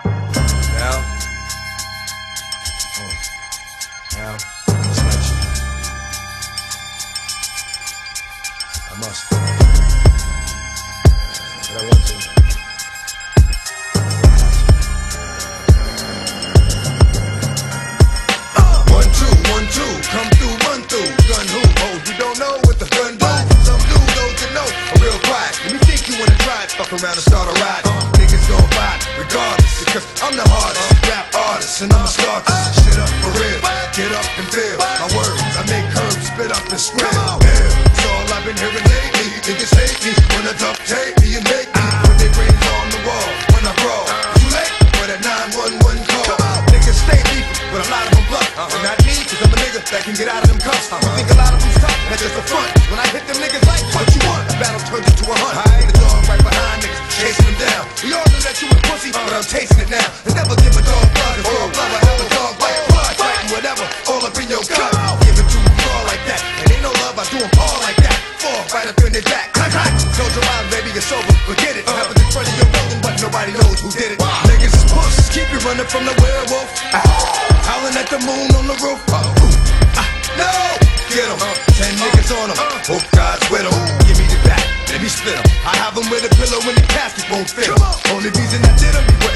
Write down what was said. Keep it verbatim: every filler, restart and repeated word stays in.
Now, oh, now, I must let you. I must. But I want to. One, two, one, two, come through, run through. Gun who? Oh, you don't know what the gun do? Some do, those that know are real quiet. Let me think you wanna try it, fuck around and start a ride. Uh, niggas gon' fight, regardless, because I'm the hardest rap artist, and I'ma start this shit up for real. Get up and feel my words, I make herbs spit up and scream. Yeah, it's all I've been hearing lately. Niggas hate me when I duct tape me and make me put their brains on the wall when I brawl. Too late for that nine one one call. Niggas stay beefing, but a lot of them bluff. And not me, cause I'm a nigga that can get out of them cuffs. You think a lot of them's tough, that's just a front. When I hit them niggas like, what you want? The battle turns into a hunt. I ain't a dog right behind niggas, chasing them down. We all knew that you was pussy, but I'm tasting it now. And never give a dog blood, it's all blood. I have a dog like blood, fighting whatever, all up in your gut. Give it to them all like that, and ain't no love, I do them all like that. Fall right up in their back, clack, clack. Told your mind, baby, it's over, forget it. Happened in front of your building, but nobody knows who did it. Niggas is pussies, keep you running from the werewolf. Howling at the moon on the roof. Uh, uh, no! Get em. Uh, Ten niggas on them. Uh, Hope God's with them. Give me the back. Let me split them. I have them with a pillow when the casket won't fit them. Only reason I did them,